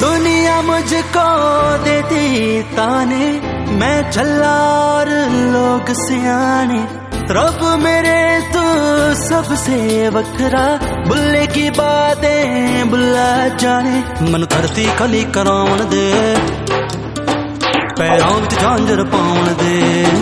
दुनिया मुझको देती ताने, मैं चला और लोग सियाने। रब मेरे तो सबसे वखरा, बुल्ले की बातें बुला जाने। मन धरती खली कराउण दे, पैरों विच झांझर पाउण दे,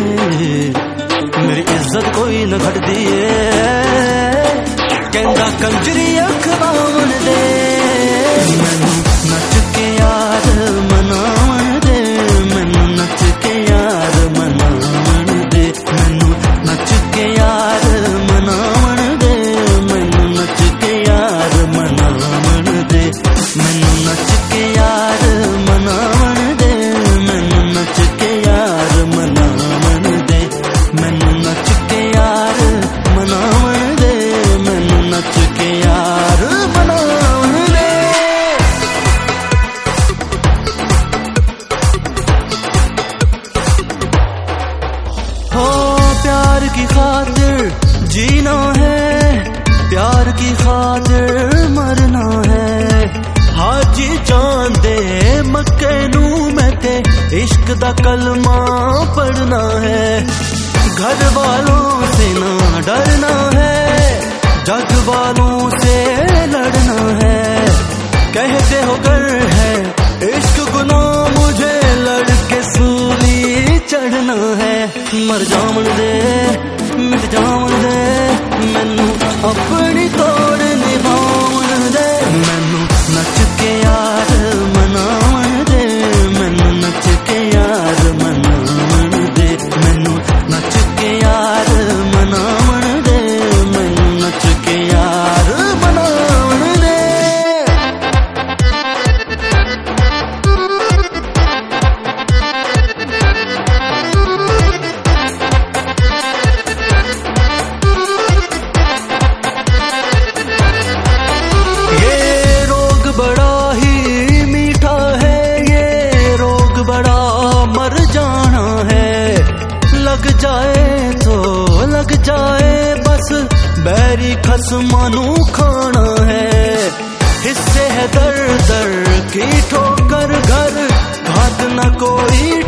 मेरी इज्जत कोई न घटदी ऐ, कहंदा कंजरी खवाउण दे। मैनू नच के यार मनाउण दे, मैनू नच के यार मनाउण दे, मैनू नच के यार मनाउण दे, मैनू नच के यार मनाउण दे, मैनू नच के यार मनाउण दे, मैनू नच के यार मनाउण दे, मैनू नच के यार मनाउण दे, मैनू नच के यार मनाउण दे। हो प्यार की खातिर जीना है, प्यार की खातिर मरना है। हाजी जान दे मक्के नू मैथे, इश्क दा कलमा पढ़ना है। घर वालों से ना डरना है, जग वालों से लड़ना है। कहते हो गर है इश्क गुनाह, मुझे लड़के सूली चढ़ना है। मर जावन दे मिट जावन दे, मैनू अपनी तोड़ निभाउण दे, मैनू नच के यार मनाउण दे, मैनू नच के यार मनाउण दे, मैनू नच के यार मनाउण दे, मैनू नच के यार मनाउण दे। ये रोग बड़ा ही मीठा है, ये रोग बड़ा मर जाना है। लग जाए तो लग जाए, बस बैरी खसमानू खाना है। हिस्से है दर दर की ठोकर, घर घात न कोई